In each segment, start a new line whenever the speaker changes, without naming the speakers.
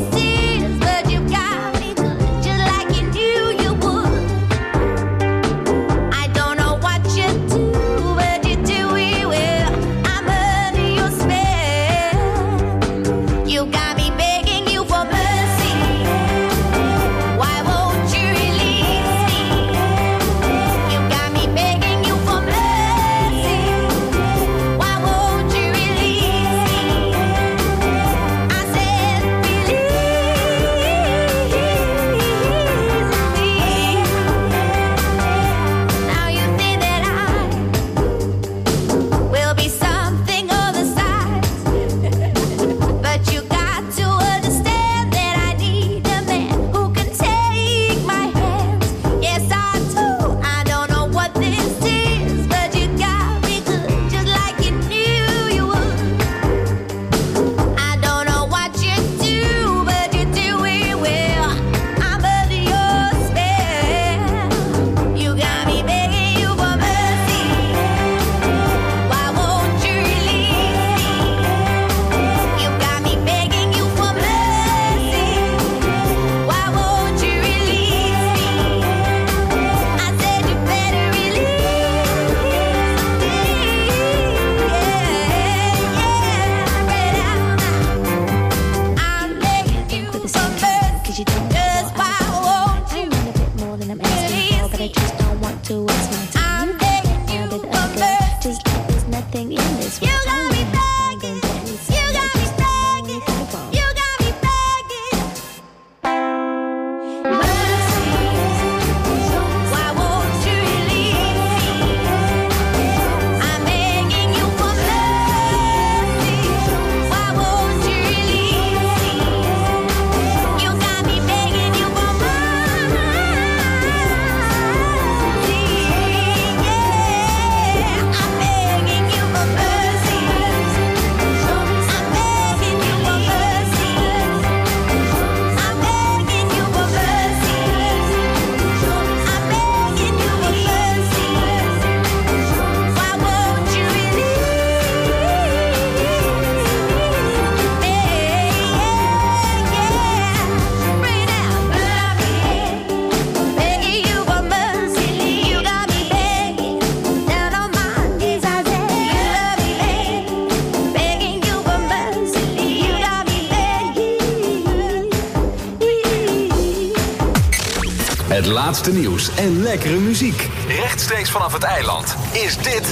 Het laatste nieuws en lekkere muziek. Rechtstreeks vanaf het eiland is dit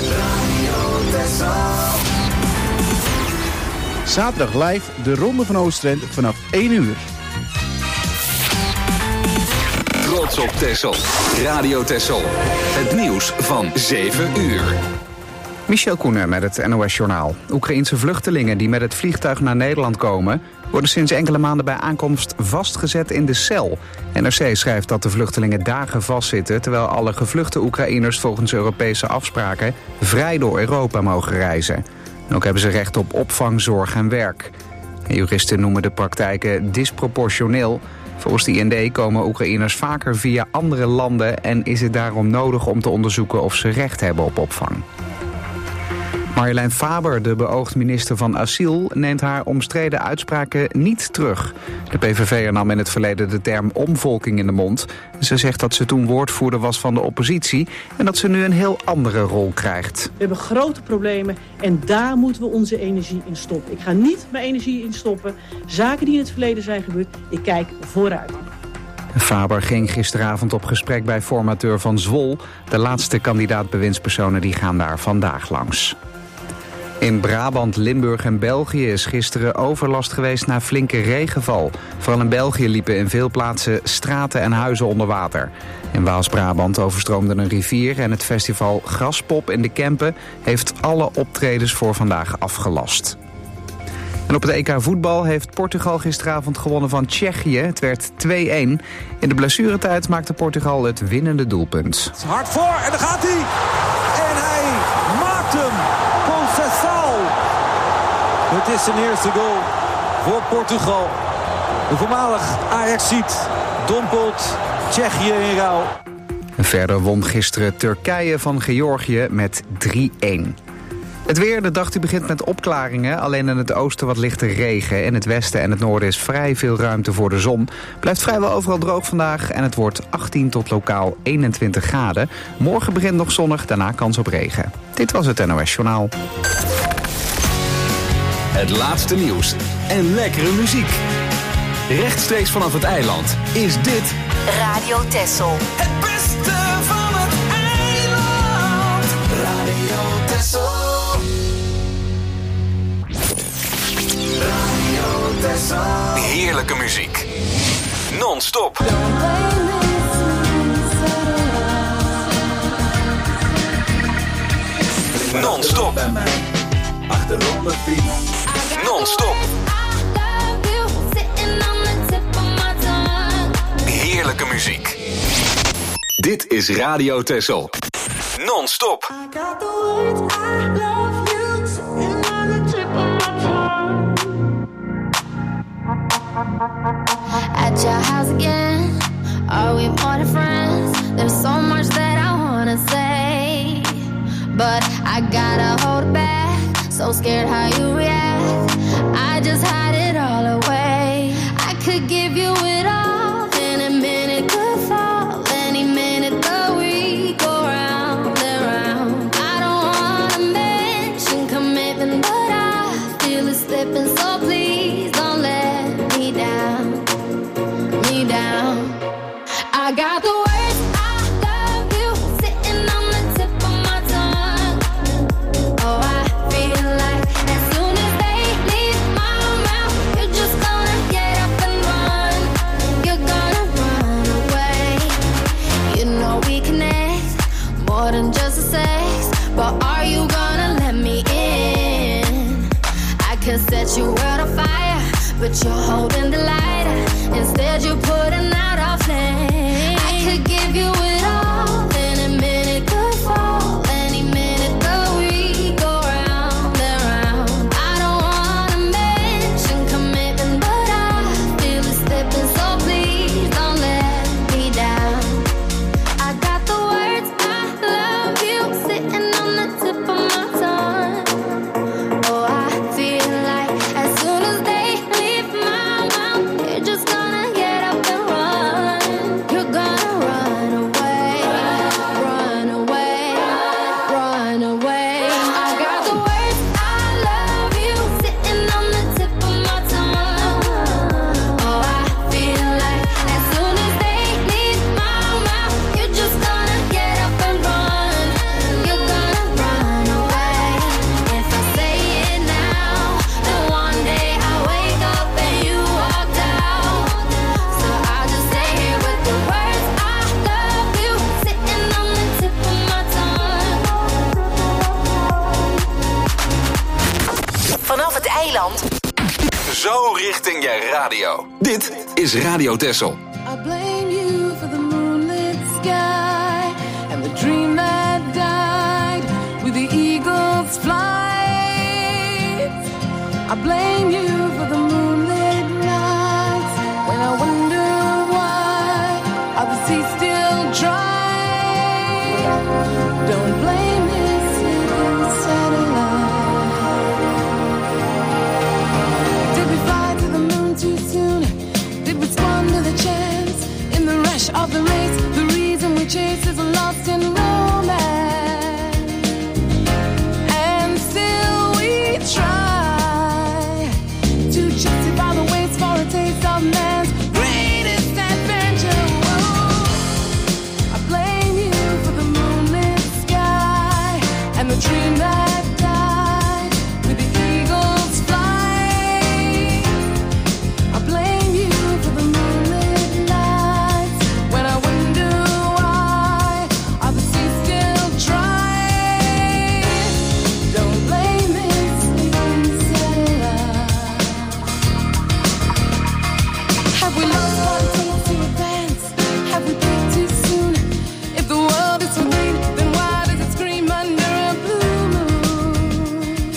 Zaterdag live de Ronde van Oostenrijk vanaf 1 uur.
Trots op Texel. Radio Texel. Het nieuws van 7 uur.
Michel Koenen met het NOS-journaal. Oekraïense vluchtelingen die met het vliegtuig naar Nederland komen worden sinds enkele maanden bij aankomst vastgezet in de cel. NRC schrijft dat de vluchtelingen dagen vastzitten, terwijl alle gevluchte Oekraïners volgens Europese afspraken vrij door Europa mogen reizen. En ook hebben ze recht op opvang, zorg en werk. En juristen noemen de praktijken disproportioneel. Volgens de IND komen Oekraïners vaker via andere landen en is het daarom nodig om te onderzoeken of ze recht hebben op opvang. Marjolein Faber, de beoogd minister van Asiel, neemt haar omstreden uitspraken niet terug. De PVV'er nam in het verleden de term omvolking in de mond. Ze zegt dat ze toen woordvoerder was van de oppositie en dat ze nu een heel andere rol krijgt.
We hebben grote problemen en daar moeten we onze energie in stoppen. Ik ga niet mijn energie in stoppen. Zaken die in het verleden zijn gebeurd, ik kijk vooruit.
Faber ging gisteravond op gesprek bij formateur van Zwol. De laatste kandidaat-bewindspersonen die gaan daar vandaag langs. In Brabant, Limburg en België is gisteren overlast geweest na flinke regenval. Vooral in België liepen in veel plaatsen straten en huizen onder water. In Waals-Brabant overstroomde een rivier en het festival Graspop in de Kempen heeft alle optredens voor vandaag afgelast. En op het EK voetbal heeft Portugal gisteravond gewonnen van Tsjechië. Het werd 2-1. In de blessuretijd maakte Portugal het winnende doelpunt.
Het is hard voor en daar gaat hij. En hij maakt hem. Conceição. Het is zijn eerste goal voor Portugal. De voormalig Ajaxiet dompelt Tsjechië in rouw.
En verder won gisteren Turkije van Georgië met 3-1. Het weer, de dag die begint met opklaringen. Alleen in het oosten wat lichte regen. In het westen en het noorden is vrij veel ruimte voor de zon. Blijft vrijwel overal droog vandaag en het wordt 18 tot lokaal 21 graden. Morgen begint nog zonnig, daarna kans op regen. Dit was het NOS Journaal.
Het laatste nieuws en lekkere muziek. Rechtstreeks vanaf het eiland is dit
Radio Texel.
Het beste van het eiland. Radio Texel. Radio Texel.
heerlijke muziek. Non-stop. Non-stop.
Achterom mijn fiets.
Non-stop. Heerlijke muziek. Dit is Radio Texel. Non-stop.
At your house again, are we more than friends? There's so much that I wanna say, but I gotta hold it back. So scared how you react, I just hide it all away. I could give you it all, in a minute could fall, any minute the week go round and round. I don't wanna mention commitment, but I feel it slipping, so please don't let me down. I got the words, I love you, sitting on the tip of my tongue. Oh, I feel like as soon as they leave my mouth, you're just gonna get up and run. You're gonna run away. You know we connect, more than just a sex, but are you gonna let me in? I could set your world on fire, but you're holding the lighter. Instead you're putting out our flame. I could give you it all, in a minute could fall, any minute the week go round and round. I don't wanna mention commitment, but I feel it slipping, so please don't let me down. I got the words, I love you, sitting on the tip of my tongue. Oh, I feel like as soon as they leave my mouth, you're just gonna get up and run. You're gonna run away, run away, run away. I got the words, I love you, sitting on the tip of my tongue. Oh, I feel like as soon as they leave my mouth, you're just gonna get up and run. You're gonna run away. If I say it now, then one day I wake up and you walked out. So I'll just stay here with the words, I love you, sitting on the tip of my tongue.
Vanaf het eiland.
Zo richting je radio. Dit is Radio Texel.
I blame you for the moonlit sky and the dream that died with the eagle's flight. I blame you for the moonlit nights when I wonder why are the seas still dry. Don't blame this satellite. Did we fly to the moon too soon? Did we squander the chance in the rush of the race? The reason we chase is lost in romance, and still we try to justify the waste for a taste of man's greatest adventure. Whoa. I blame you for the moonlit sky and the dream that died with the eagle's flight. I blame you for the moonlit nights when I wonder why are the seas still dry. Don't blame this satellite. Have we lost what it takes to advance? Have we peaked too soon? If the world is so green, then why does it scream under a blue moon?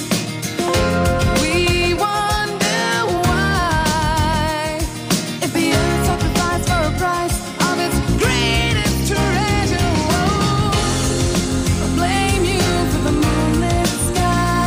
We wonder why, if the earth sacrificed for a price of its greatest treasure. Whoa. I blame you for the moonlit sky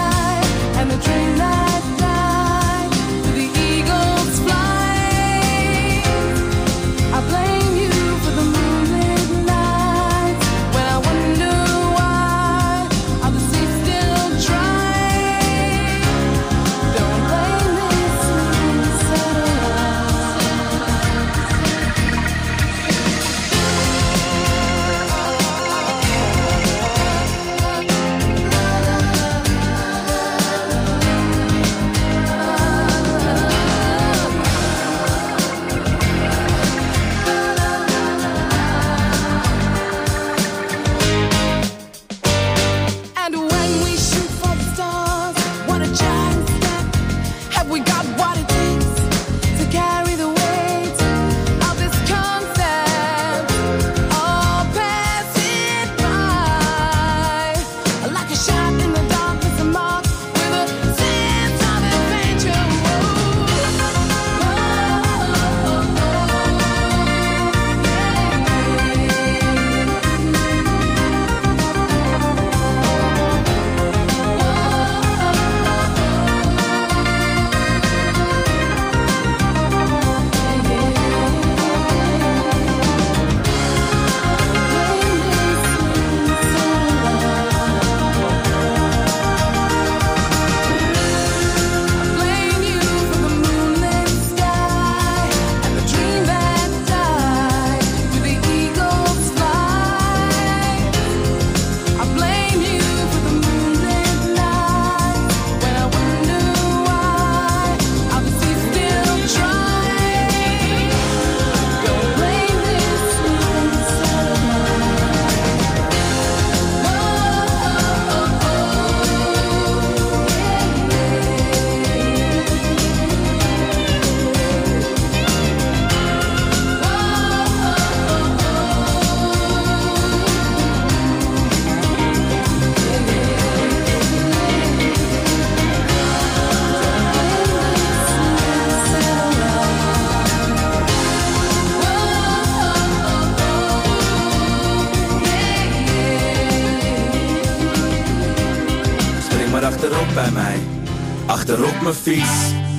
bij mij, achterop mijn fiets.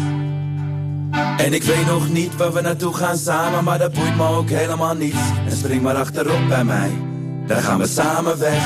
En ik weet nog niet waar we naartoe gaan samen, maar dat boeit me ook helemaal niet. En spring maar achterop bij mij, daar gaan we samen weg.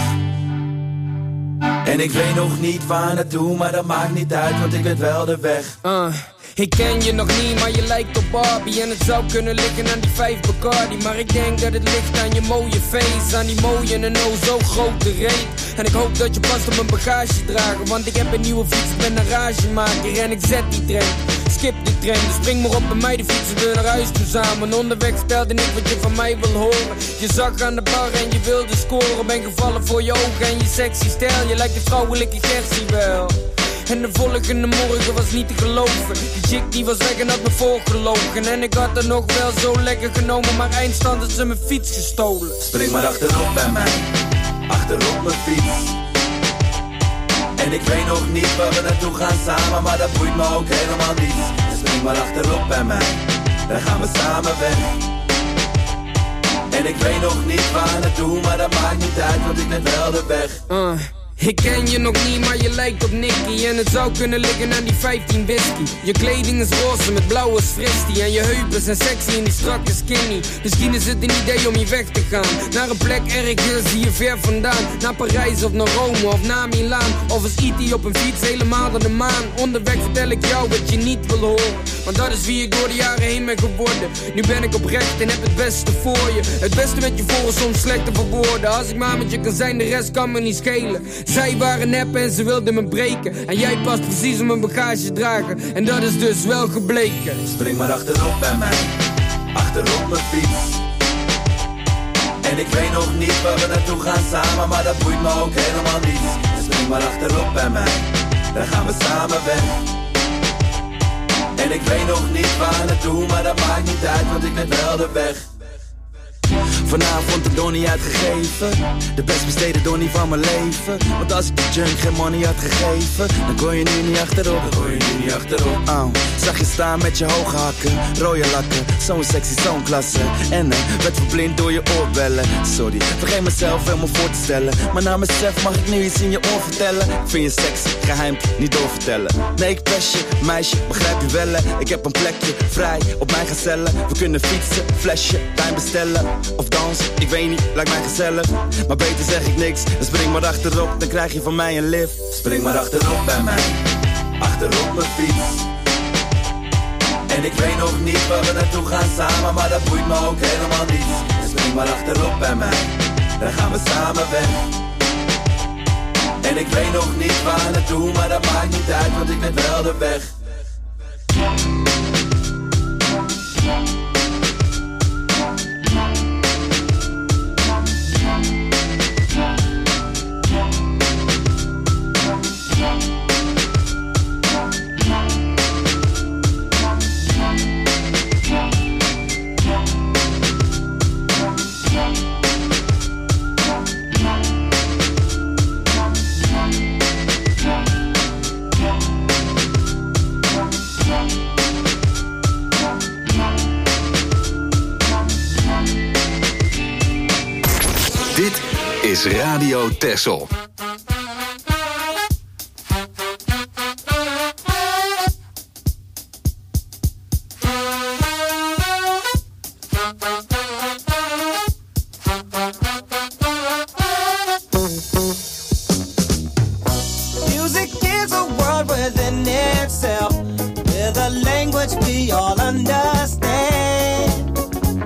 En ik weet nog niet waar naartoe, maar dat maakt niet uit, want ik weet wel de weg.
Ik ken je nog niet, maar je lijkt op Barbie. En het zou kunnen liggen aan die 5 Bacardi. Maar ik denk dat het ligt aan je mooie face, aan die mooie en oh zo grote reet. En ik hoop dat je past op mijn bagage dragen, want ik heb een nieuwe fiets, ik ben een ragemaker. En ik zet die trein, skip die trein. Dus spring maar op bij mij, de fietsen we naar huis toe samen. Onderweg stelde ik wat je van mij wil horen. Je zag aan de bar en je wilde scoren. Ben gevallen voor je ogen en je sexy stijl. Je lijkt de vrouwelijke Gertie wel. En de volgende morgen was niet te geloven. Die chick die was weg en had me voorgelogen. En ik had er nog wel zo lekker genomen, maar eindstand had ze mijn fiets gestolen.
Spring maar achterop bij mij, achterop mijn fiets. En ik weet nog niet waar we naartoe gaan samen, maar dat boeit me ook helemaal niet. Dus spring maar achterop bij mij, dan gaan we samen weg. En ik weet nog niet waar naartoe, maar dat maakt niet uit, want ik weet wel de weg.
Ik ken je nog niet, maar je lijkt op Nicky. En het zou kunnen liggen aan die 15 whisky. Je kleding is roze met blauwe fristie. En je heupen zijn sexy en die strakke skinny. Misschien is het een idee om hier weg te gaan, naar een plek ergens hier ver vandaan. Naar Parijs of naar Rome of naar Milaan. Of als E.T. op een fiets helemaal naar de maan. Onderweg vertel ik jou wat je niet wil horen, want dat is wie ik door de jaren heen ben geworden. Nu ben ik oprecht en heb het beste voor je. Het beste met je voor is soms slecht te verwoorden. Als ik maar met je kan zijn, de rest kan me niet schelen. Zij waren nep en ze wilden me breken. En jij past precies op mijn bagage dragen. En dat is dus wel gebleken.
Spring maar achterop bij mij, achterop mijn fiets. En ik weet nog niet waar we naartoe gaan samen, maar dat boeit me ook helemaal niet. Dus spring maar achterop bij mij, dan gaan we samen weg. En ik weet nog niet waar naartoe, maar dat maakt niet uit, want ik weet wel de weg.
Vanavond de donnie uitgegeven, de best besteden donnie van mijn leven. Want als ik de junk geen money had gegeven, dan kon je nu niet achterop. Zag je staan met je hoge hakken, rode lakken, zo'n sexy, zo'n klasse. En werd verblind door je oorbellen. Sorry, vergeet mezelf helemaal voor te stellen, maar na mezelf mag ik nu iets in je oor vertellen. Ik vind je sexy, geheim, niet doorvertellen. Nee, ik pest je, meisje, begrijp je wel. Ik heb een plekje vrij op mijn gezellen. We kunnen fietsen, flesje, wijn bestellen of dansen, ik weet niet, lijkt mij gezellig. Maar beter zeg ik niks, dan spring maar achterop, dan krijg je van mij een lift.
Spring maar achterop bij mij, achterop mijn fiets. En ik weet nog niet waar we naartoe gaan samen, maar dat boeit me ook helemaal niet. Dus spring maar achterop bij mij, dan gaan we samen weg. En ik weet nog niet waar naartoe, maar dat maakt niet uit, want ik weet wel de weg.
Dit is Radio Texel.
Music is a world within itself, with a language we all understand,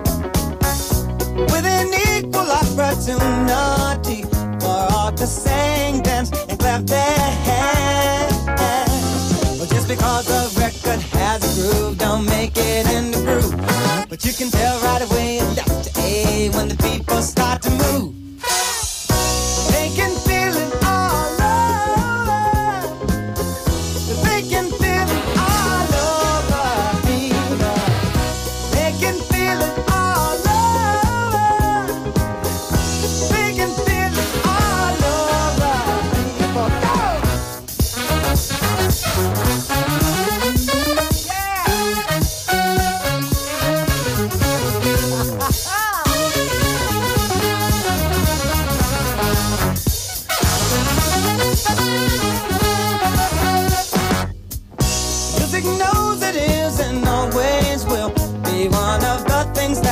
with an equal opportunity for all to sing, dance, and clap their hands. Well, just because the record has a groove, don't make it in the groove. But you can tell right away, left to A, when the people start to move. They can feel it all over. They can feel it all over me. They can feel it all over. They can feel it all over me. Yeah.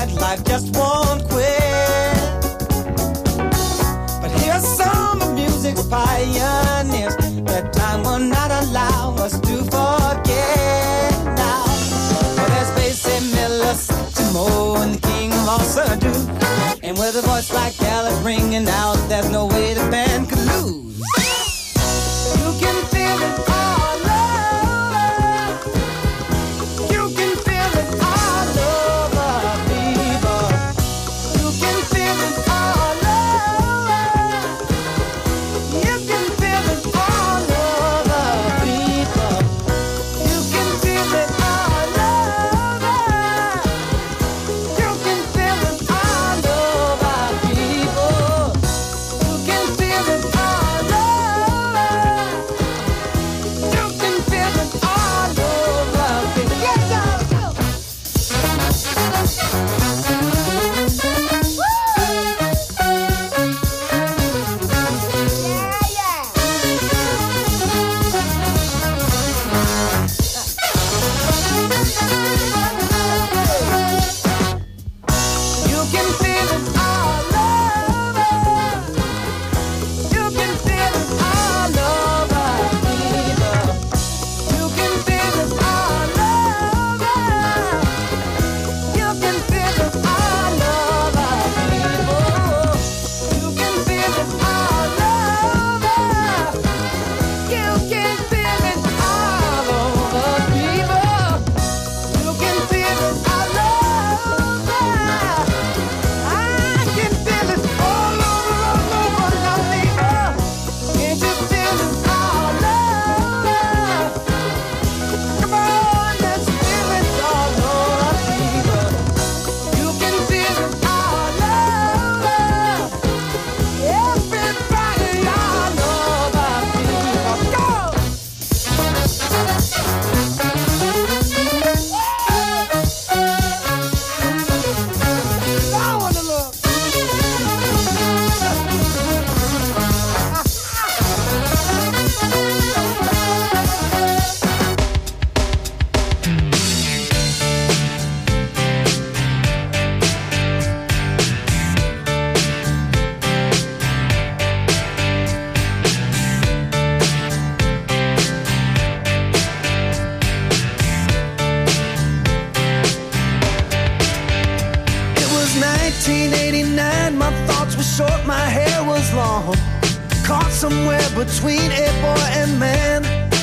that life just won't quit. But here's some of music's pioneers that time will not allow us to forget now. Well, there's Basie Miller, Timo, and the king of all Sadu. And with a voice like Alice ringing out, there's no way the band could lose. You can feel it all over. You can feel it all over, people. You can feel it all over. You can feel it all over, people. You can feel it all over. You can feel it all over, people. You can feel it all over. You can feel it all over, people. Get down, go. You can feel it all over. You can feel it all over, people. You can feel it all over. You can feel it all over, people. You can feel it all over. You can feel it all over, people. You can feel it all over. I can feel it all over, people. Can't you feel it all over? Come on, let's feel it all over, people. You can feel it all over. Everybody all over, people. Go! I wanna look. It was 1989, my thoughts were short, my hair was long. Caught somewhere between a boy and man.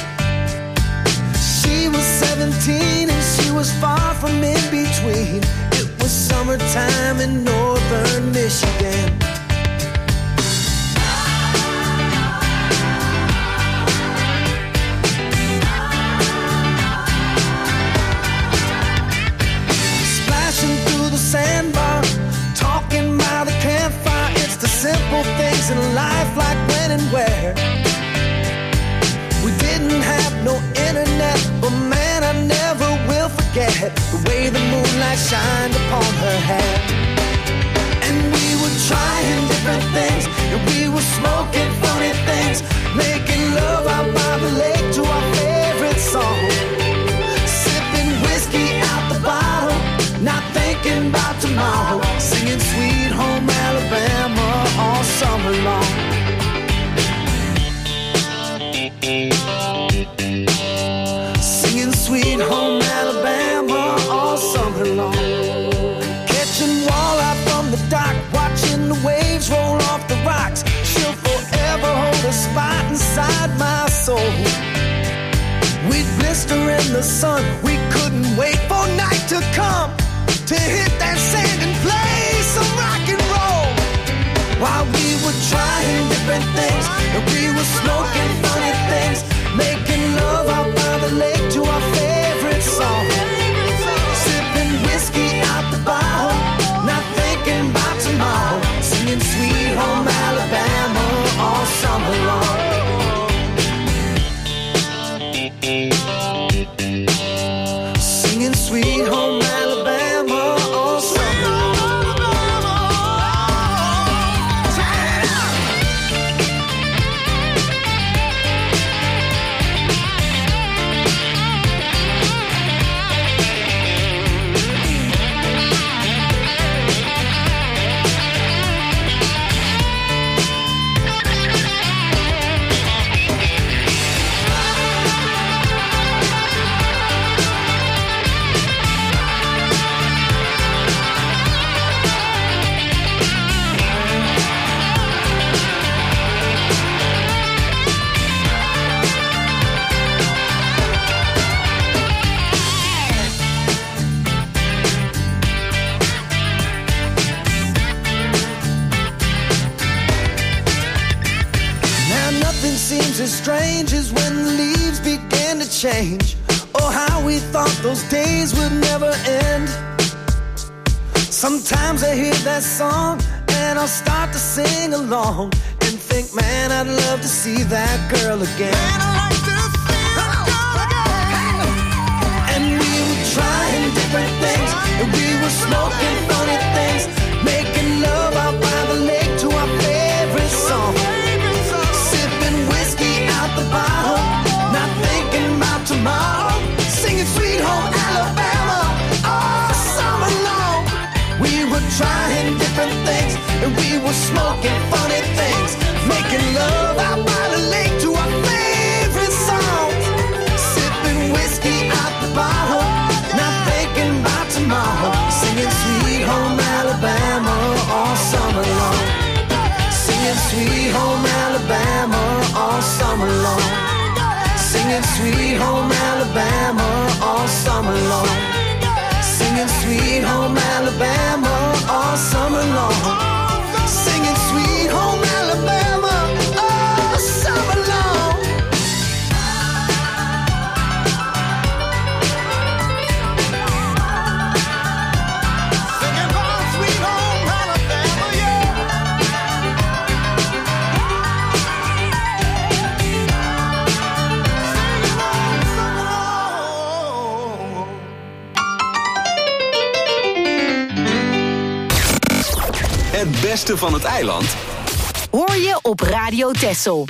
She was 17 and she was far from in between. It was summertime in northern Michigan. Splashing through the sandbar, talking by the campfire. It's the simple things in life, like when and where. We didn't have no internet, but man, I never will forget the way the moonlight shined upon her hair. And we were trying different things, and we were smoking funny things, making love out by the lake to our favorite song. Sipping whiskey out the bottle, not thinking about tomorrow, singing Sweet Home Alabama all summer long. Singing Sweet Home Alabama all summer long. Catching walleye from the dock, watching the waves roll off the rocks. She'll forever hold a spot inside my soul. We'd blister in the sun, we couldn't wait for night to come to hit that sand and play some rock and roll. While we were trying different things, and we were smoking funny things, making love out by the lake to our favorite song. Sipping whiskey out the bottle, not thinking about tomorrow, singing Sweet Home Alabama all summer long. Singing Sweet Home Alabama all summer
as strange as when the leaves began to change. Oh, how we thought those days would never end. Sometimes I hear that song and I'll start to sing along and think, man, I'd love to see that girl again. Man, I'd like to see that girl again. And we were trying different things, and we were smoking funny things, making love out by the lake to our favorite song. Sipping whiskey out the bottle, not thinking about tomorrow. Singing Sweet Home Alabama all summer long. We were trying different things, and we were smoking funny things, making love out by the lake to our favorite songs. Sipping whiskey out the bottle, not thinking about tomorrow. Singing Sweet Home Alabama all summer long. Singing Sweet Home Alabama all summer long. Singing Sweet Home Alabama all summer long. Singing Sweet Home Alabama all summer long. Singing Sweet Home Alabama all summer long. Singing about Sweet Home Alabama, yeah.
Het beste van het eiland
hoor je op Radio Texel.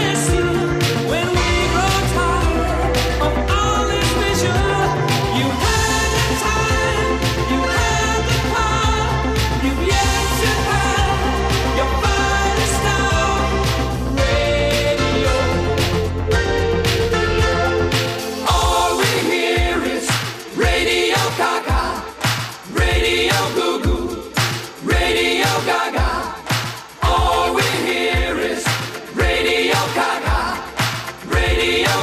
You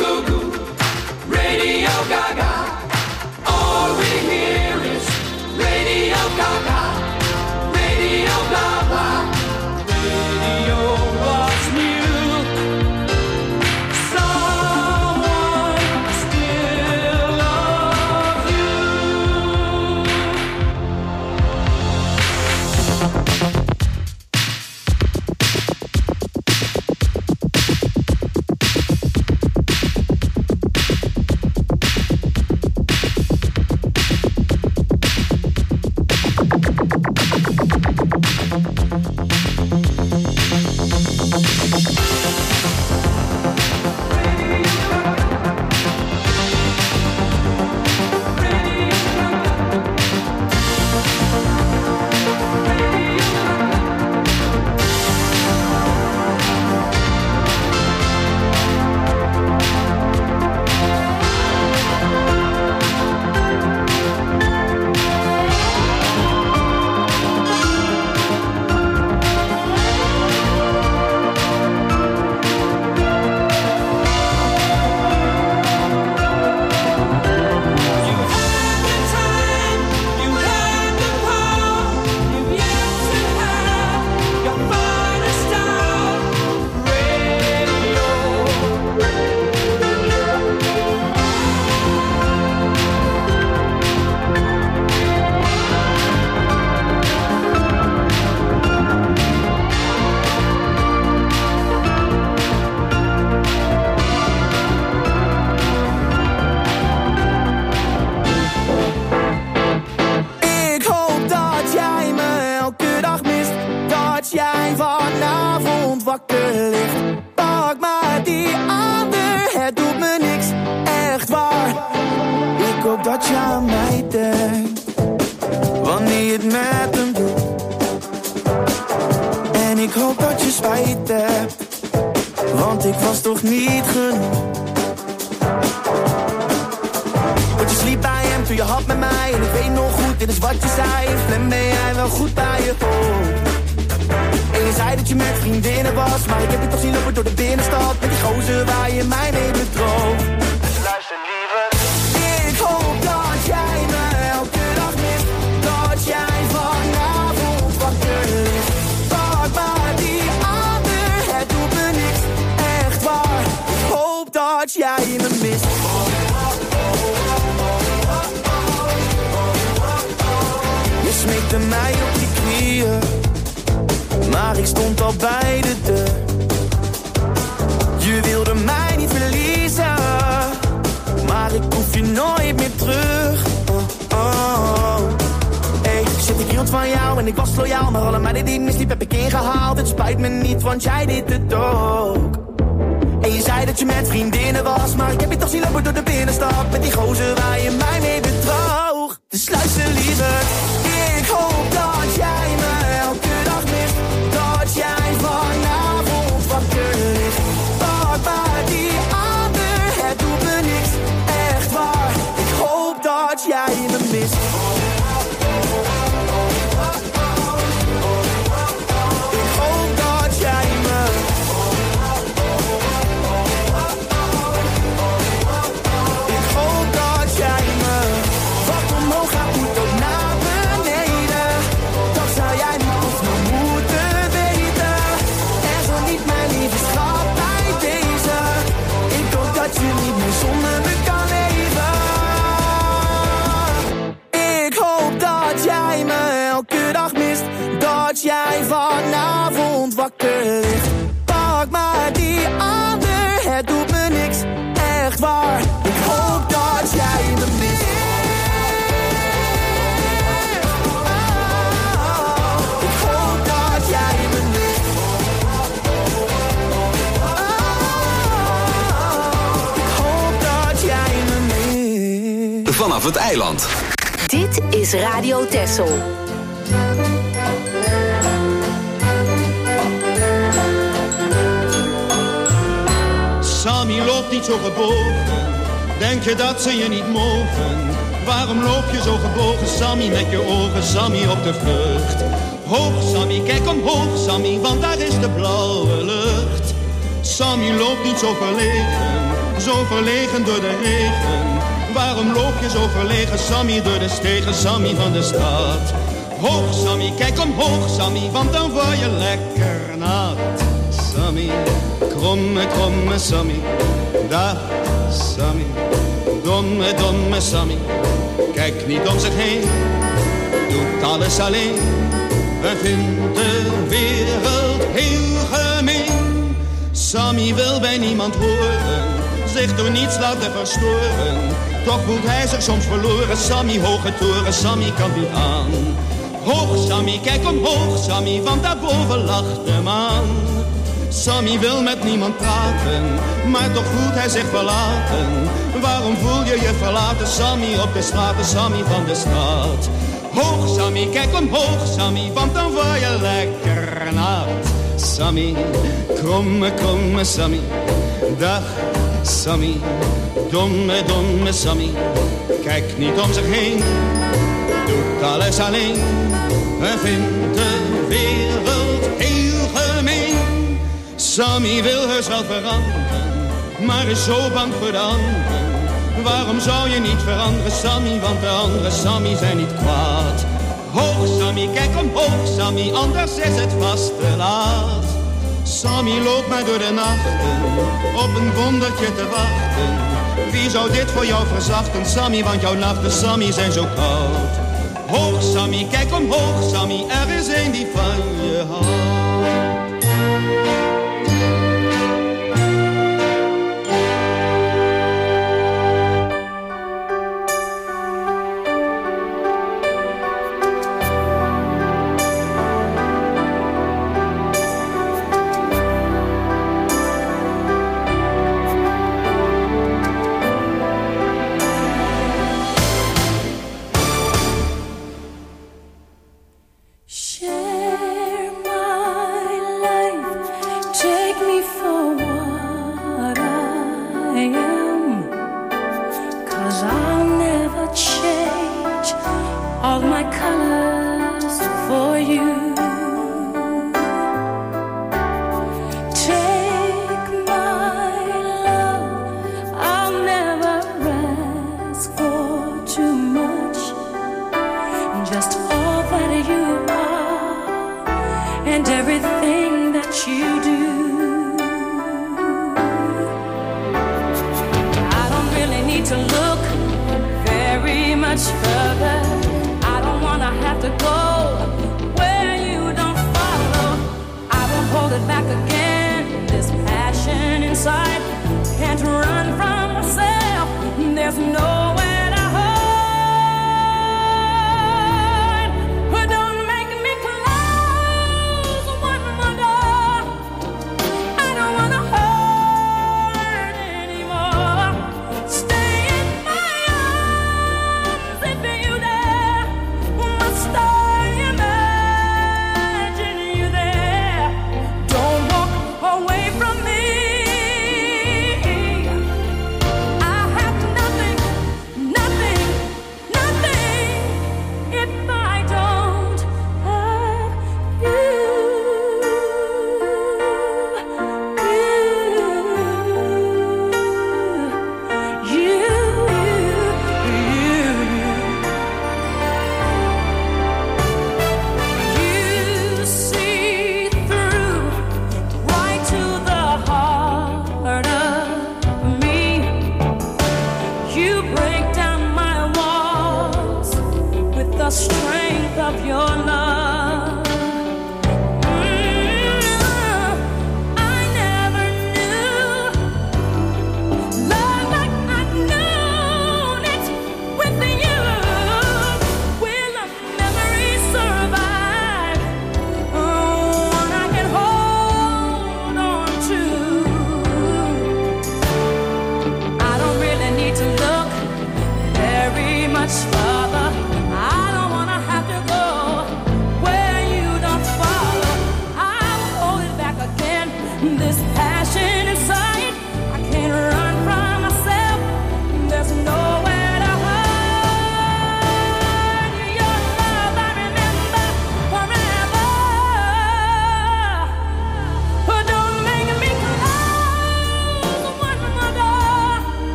goo goo, Radio Gaga. All we hear is Radio Gaga, Radio blah blah. Radio was new. Someone still loves you.
Dat je aan mij denkt wanneer je het met hem doet. En ik hoop dat je spijt hebt, want ik was toch niet genoeg. Want je sliep bij hem toen je had met mij. En ik weet nog goed, dit is wat je zei. En ben jij wel goed bij je hoofd. En je zei dat je met vriendinnen was, maar ik heb je toch zien lopen door de binnenstad met die gozer waar je mij mee bedroog. Dus luister liever. Ik hoop dat jij me elke dag mist, dat jij vanavond wakker ligt. Pak maar die ander, het doet me niks, echt waar. Ik hoop dat jij me mist. Je smeekte mij op die knieën, maar ik stond al bij de deur. Je wilde mij niet verliezen, maar ik hoef je nooit meer terug. Hey, shit, ik hield van jou en ik was loyaal, maar alle meiden die ik misliep heb ik ingehaald. Het spijt me niet, want jij deed het ook. En je zei dat je met vriendinnen was, maar ik heb je toch zien lopen door de binnenstad met die gozer waar je mij mee bedroog. Dus luister liever, ik hoop dat jij me elke dag mist, dat jij vanavond wakker ligt. Pak maar die ander, het doet me niks, echt waar. Ik hoop dat jij me mist. Ik hoop dat jij me. Ik hoop dat jij me. Wat omhoog gaat moet ook naar beneden. Dat zou jij niet of nog moeten weten. En zo niet mijn lieve schat bij deze. Ik hoop dat je niet meer zonder me kan leven. Ik hoop dat jij me elke dag mist, dat jij vanavond wakker ligt. Pak maar die ander, het doet me niks, echt waar. Ik hoop dat jij me mist. Ik hoop dat jij me mist. Ik hoop dat jij me mist.
Vanaf het eiland.
Dit is Radio Texel.
Sammy loopt niet zo gebogen, denk je dat ze je niet mogen? Waarom loop je zo gebogen, Sammy, met je ogen, Sammy, op de vlucht? Hoog, Sammy, kijk omhoog, Sammy, want daar is de blauwe lucht. Sammy loopt niet zo verlegen, zo verlegen door de regen? Waarom loop je zo verlegen, Sammy, door de stegen, Sammy van de stad? Hoog, Sammy, kijk omhoog, Sammy, want dan word je lekker nat. Sammy, kromme, kromme Sammy, dag Sammy, domme, domme Sammy. Kijk niet om zich heen, doet alles alleen. We vinden de wereld heel gemeen. Sammy wil bij niemand horen, zich door niets laten verstoren. Toch voelt hij zich soms verloren. Sammy, hoge toren, Sammy kan niet aan. Hoog Sammy, kijk omhoog Sammy, want daarboven lacht de maan. Sammy wil met niemand praten, maar toch voelt hij zich verlaten. Waarom voel je je verlaten, Sammy, op de straten, Sammy van de stad? Hoog Sammy, kijk omhoog Sammy, want dan word je lekker nat. Sammy, kromme, kromme Sammy, dag Sammy, domme, domme Sammy. Kijk niet om zich heen, doet alles alleen. Hij vindt de wereld heel gemeen. Sammy wil heus wel veranderen, maar is zo bang voor de anderen. Waarom zou je niet veranderen, Sammy, want de andere Sammy zijn niet kwaad. Hoog Sammy, kijk omhoog Sammy, anders is het vast te laat. Sammy loopt maar door de nachten, op een wondertje te wachten. Wie zou dit voor jou verzachten, Sammy, want jouw nachten, Sammy, zijn zo koud. Hoog Sammy, kijk omhoog Sammy, er is een die van je houdt.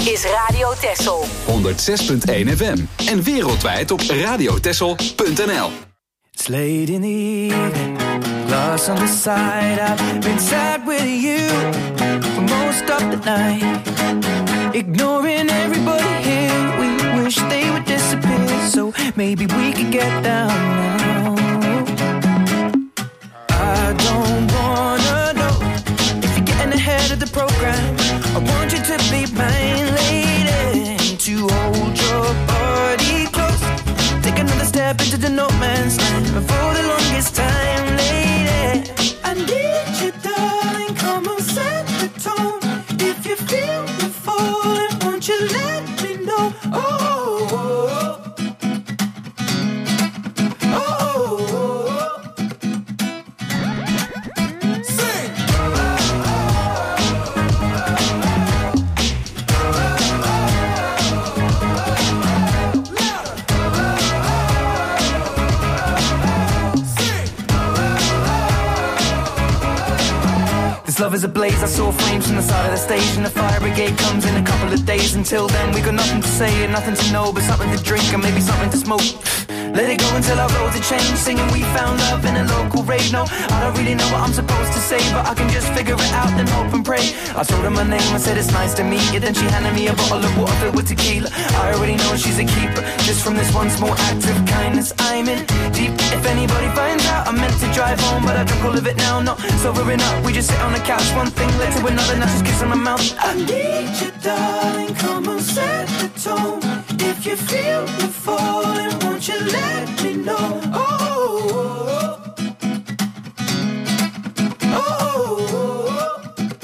is Radio Texel.
106.1 FM. En wereldwijd op radiotexel.nl.
It's late in the evening, glass on the side. I've been sad with you for most of the night. Ignoring everybody here, we wish they would disappear. So maybe we could get down now. I don't wanna know if you're getting ahead of the program. I want you to be mine, lady, to hold your body close. Take another step into the no man's land. For the longest time, lady, I need you, darling. Come on, set the tone. If you feel the falling, won't you let me know? Oh, oh, oh. Love is ablaze, I saw flames from the side of the stage. And the fire brigade comes in a couple of days. Until then we got nothing to say and nothing to know, but something to drink and maybe something to smoke. Let it go until our roads are changed. Singing we found love in a local rave. No, I don't really know what I'm supposed to say, but I can just figure it out and hope and pray. I told her my name, I said it's nice to meet you. Then she handed me a bottle of water filled with tequila. I already know she's a keeper, just from this one small act of kindness. I'm in deep. If anybody finds out, I meant to drive home, but I drunk all of it now. Not sobering up, we just sit on the couch. One thing led to another, now just kiss on my mouth. I need you, darling, come on, set the tone. If you feel the falling, won't you let me know? Oh, oh, oh, oh.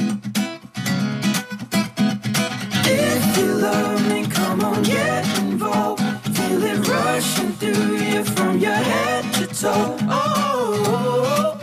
If you love me, come on, get involved. Feel it rushing through you from your head to toe. Oh, oh, oh.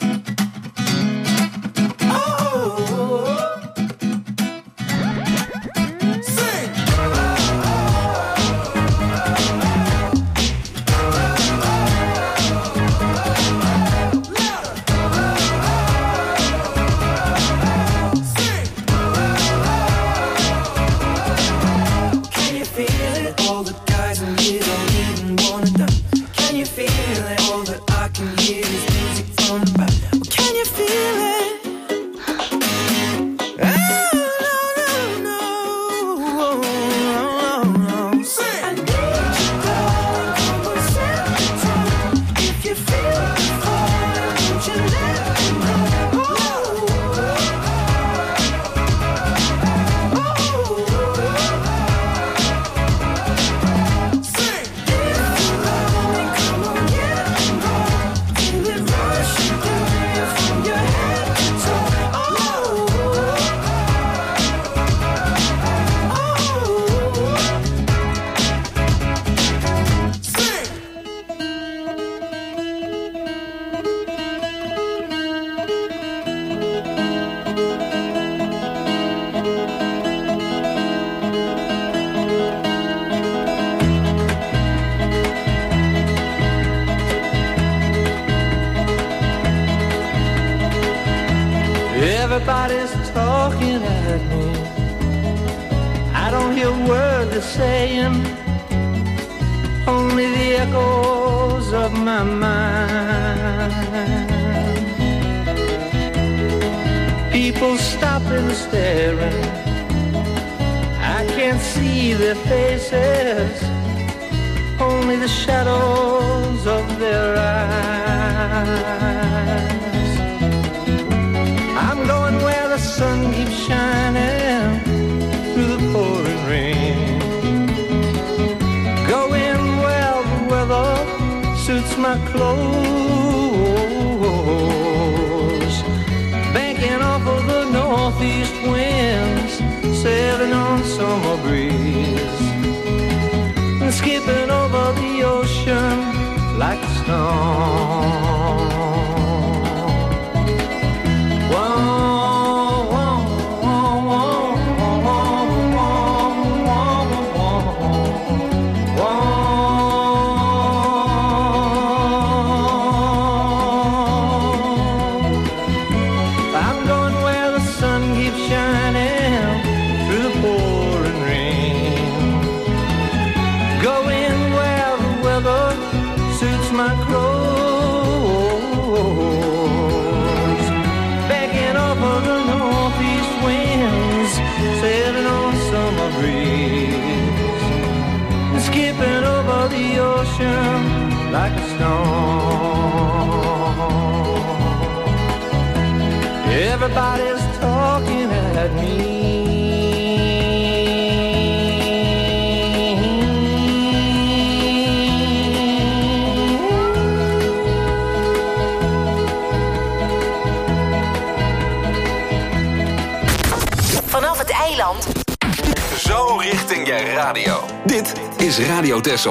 Everybody's talking at me. I don't hear a word they're saying, only the echoes of my mind. People stopping, staring. I can't see their faces, only the shadows of their eyes. I'm going where the sun keeps shining through the pouring rain. Going where the weather suits my clothes. Banking off of the northeast winds, sailing on summer breeze, and skipping over the ocean like a stone. I'm going where the sun keeps shining through the pouring rain. ocean like a storm. Everybody's talking at me.
Vanaf het eiland.
Zo richting je radio. Dit is Radio Texel.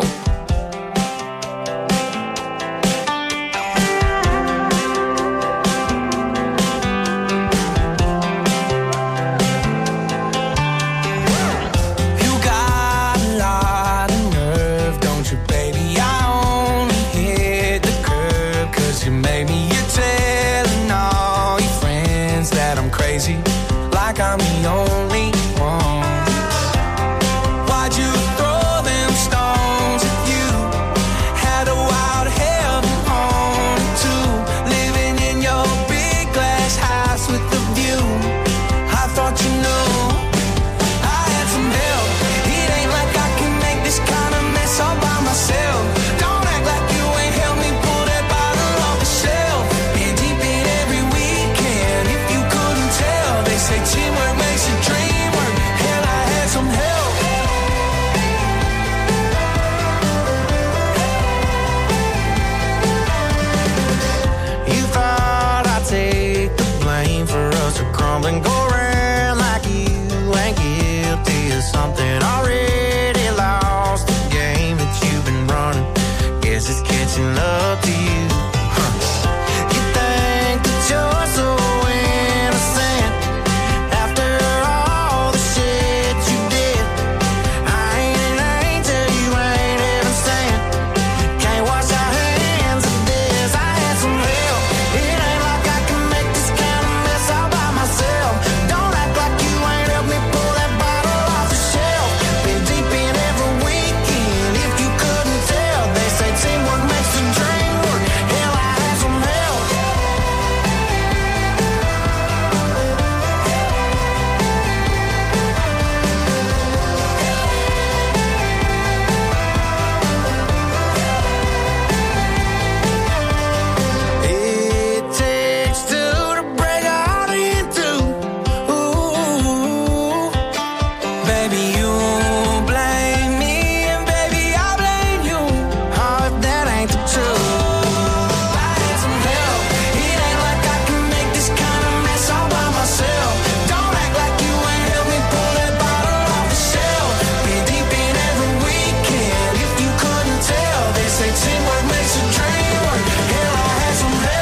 Like I'm the only one. Why'd you throw them stones at you? Had a wild heaven on too. Living in your big glass house with the view. I thought you knew I had some help. It ain't like I can make this kind of mess all by myself. Don't act like you ain't helped me pull that bottle off the shelf. Been deep in every weekend. If you couldn't tell, they say teamwork makes a dream work. Hell, I had some help. You thought I'd take the blame for us to crumble and go around like you ain't guilty of something already lost. The game that you've been running, guess it's catching up to you. You think that you're so innocent after all the shit you did. I ain't an angel, you ain't even saying. Can't wash our hands of this. I had some help. It ain't like I can make this kind of mess all by myself. Don't act like you ain't helped me pull that bottle off the shelf. Been deep in every weekend. If you couldn't tell, they say teamwork makes the dream work. Hell, I had some help. It takes two to break a heart in two. Ooh, baby, you blame me and baby I blame you. Oh, if that ain't the truth. I had some help. It ain't like I can make this kind of mess all by myself. Don't act like you ain't helped me pull that bottle off the shelf. Been deep in every weekend. If you couldn't tell, they say teamwork makes a dream work. Hell, I had some help.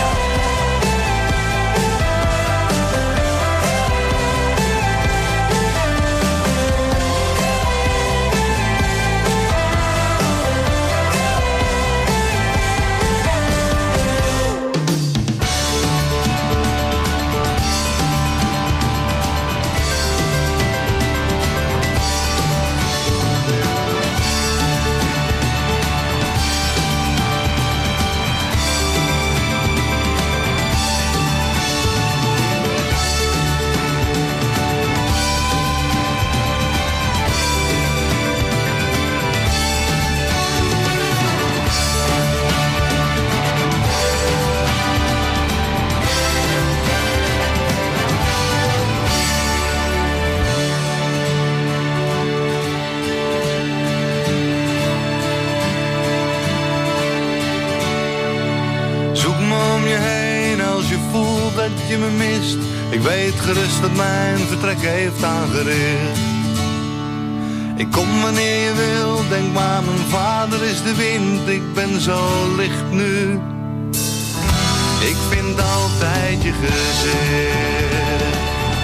Zoek me om je heen als je voelt dat je me mist. Ik weet gerust dat mijn vertrek heeft aangericht. Ik kom wanneer je wil, denk maar mijn vader is de wind. Ik ben zo licht nu. Ik vind altijd je gezicht.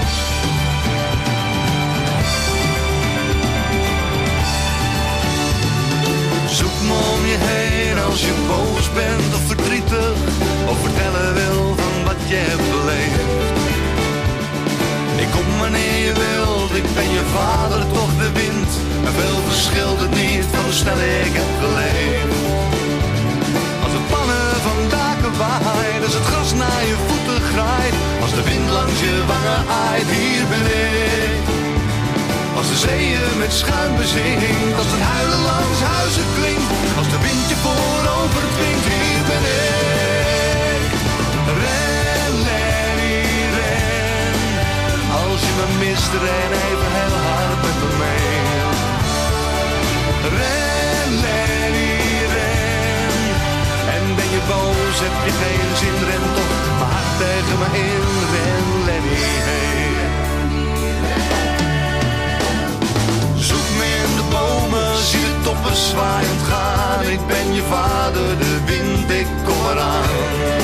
Zoek me om je heen als je boos bent of verdrietig, of vertellen wil van wat je hebt beleefd. Ik kom wanneer je wilt, ik ben je vader, toch de wind. En veel verschilt het niet van hoe snel ik heb geleefd. Als de pannen van daken waaien, als het gras naar je voeten graait, als de wind langs je wangen aait, hier ben ik. Als de zeeën met schuim bezinkt, als het huilen langs huizen klinkt, als de wind je voorover dwingt, hier ben ik. Ren, Lenny, ren. Als je me mist, ren even heel hard met me mee. Ren, Lenny, ren. En ben je boos, heb je geen zin, ren toch maar hard tegen me in. Ren, Lenny, hey. Zoek me in de bomen, zie de toppen zwaaiend gaan. Ik ben je vader, de wind, ik kom eraan.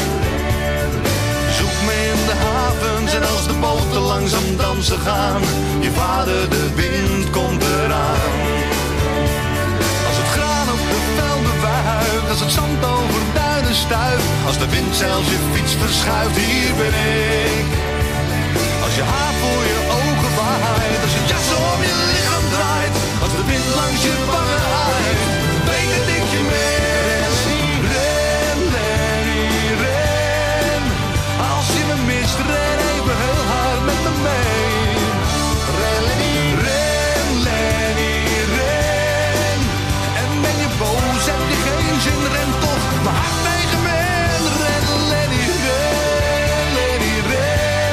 Zoek me in de havens en als de boten langzaam dansen gaan. Je vader, de wind, komt eraan. Als het graan op de velden wuift, als het zand over duinen stuift, als de wind zelfs je fiets verschuift, hier ben ik. Als je haar voor je ogen waait, als het jas om je lichaam draait, als de wind langs je wangen haait, breng het ik je mee. Ren, Lenny, ren. Als je me mist, ren even heel hard met me mee. Ren, Lenny, ren, Lenny, ren. En ben je boos, heb je geen zin, ren toch maar hard tegen me in. Ren, Lenny, ren, Lenny, ren.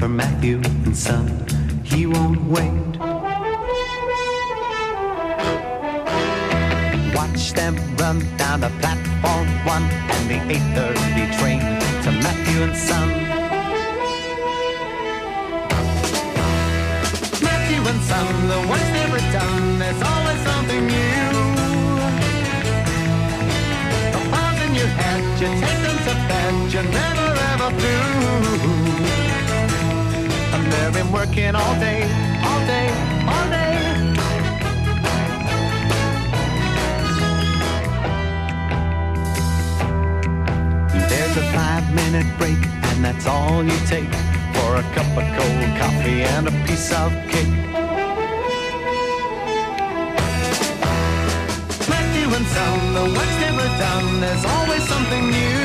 for Matthew and Son. He won't wait. Watch them run down the platform 1 and the 8:30 train to Matthew and Son. Matthew and Son, the work's never done. There's always something new. The balls in your head, you take them to bed, you're never ever through. And they've been working all day, all day, all day. There's a 5-minute break, and that's all you take for a cup of cold coffee and a piece of cake. Matthew and Son, the work's never done. There's always something new.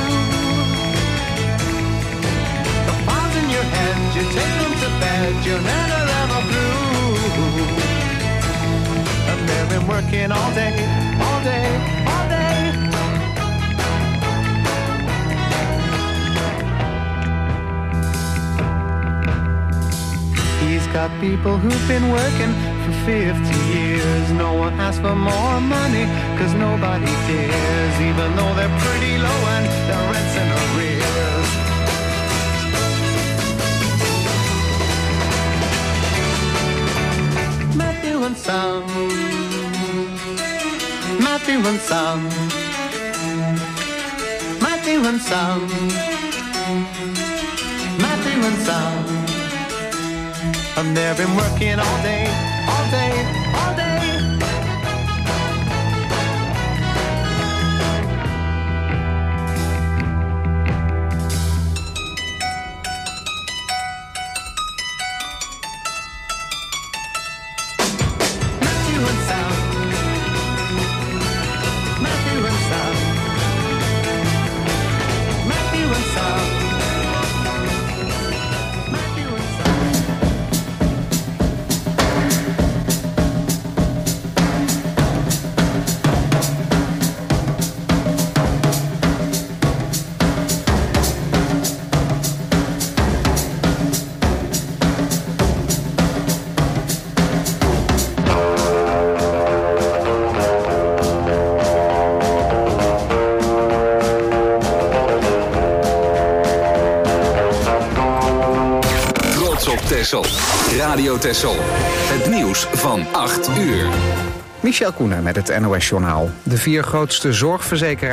The balls in your head, you take them to bed, you're never ever through. And they've been working all day, all day, all day. He's got people who've been working for 50 years. No one asks for more money, 'cause nobody cares, even though they're pretty low and their rent's in arrears. Matthew and Son, Matthew and Son, Matthew and Son, Matthew and Son. And they've been working all day, all day, all day. Matthew and Son, Matthew and Son, Matthew and Son.
Texel. Radio Texel. Het nieuws van 8 uur.
Michel Koenen met het NOS Journaal. De 4 grootste zorgverzekeraars